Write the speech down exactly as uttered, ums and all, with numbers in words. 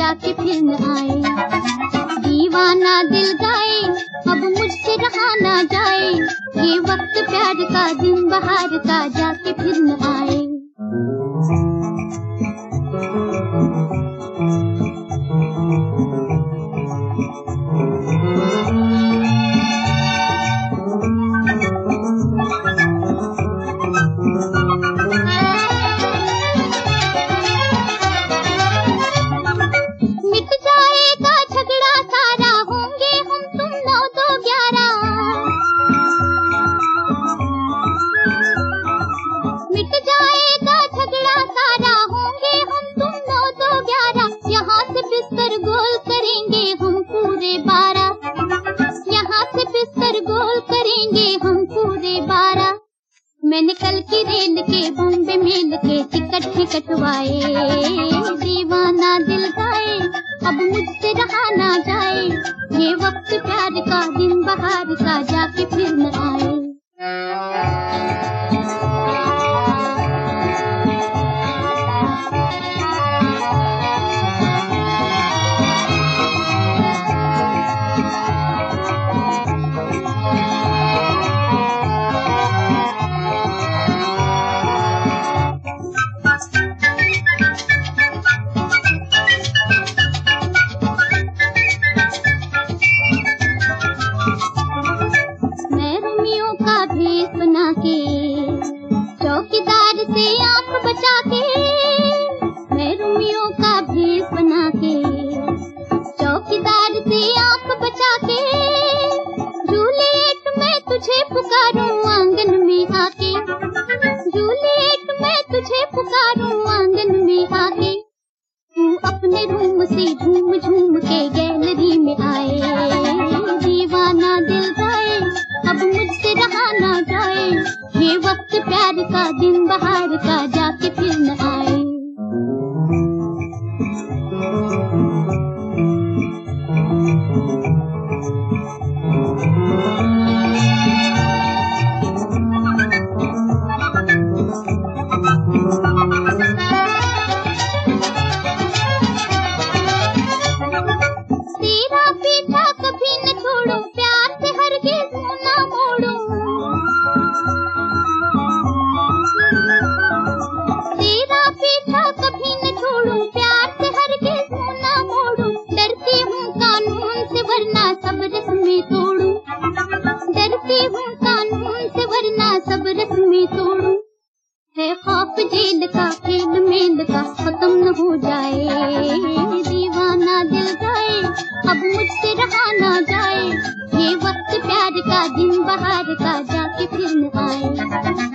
जाके फिर न आए। दीवाना दिल गाए अब मुझसे रहा ना जाए, ये वक्त प्यार का दिन बहार का जाके फिर न आए। मिट जाएगा झगड़ा सारा, होंगे हम तुम नौ दो ग्यारह। मिट जाएगा झगड़ा सारा, होंगे हम तुम नौ दो ग्यारह। यहाँ से बिस्तर गोल करेंगे हम पूरे बारह, यहाँ से बिस्तर गोल करेंगे हम पूरे बारह। मैंने कल की रेल के बॉम्बे मेल के टिकट ही कटवाए। दीवाना दिल गाए अब मुझसे रहा ना जाए, ये वक्त प्यार का दिन बहार का जाके फिर न आए। भेष बना के चौकीदार से आंख बचा के, मैं रोमियो का भेष बना के चौकीदार से आंख बचा के। जूलियट मैं तुझे पुकारूं आंगन में आके, जूलियट मैं तुझे पुकारूं आंगन में आके। तू अपने रूम से झूम झूम के गैलरी में आए। दीवाना दिल गाए अब मुझसे रहा ना जाए, ये वक्त प्यार का दिन बहार का जाके फिर न आए। तेरा पीछा कभी न छोड़ो, प्यार से हरगिज़ मुँह ना मोड़ो। तेरा पीछा कभी न छोड़ो, प्यार से हरगिज़ मुँह ना मोड़ो। डरती हूँ कानून से वरना सब रस्में तोड़ूं, डरती हूँ कानून से वरना सब रस्में तोड़ूं। है खौफ जेल का खेल मेल का खत्म न हो जाए। दीवाना दिल गाए अब मुझसे रहा ना जाए, ये वक्त प्यार का दिन बहार का जाके फिर न आए।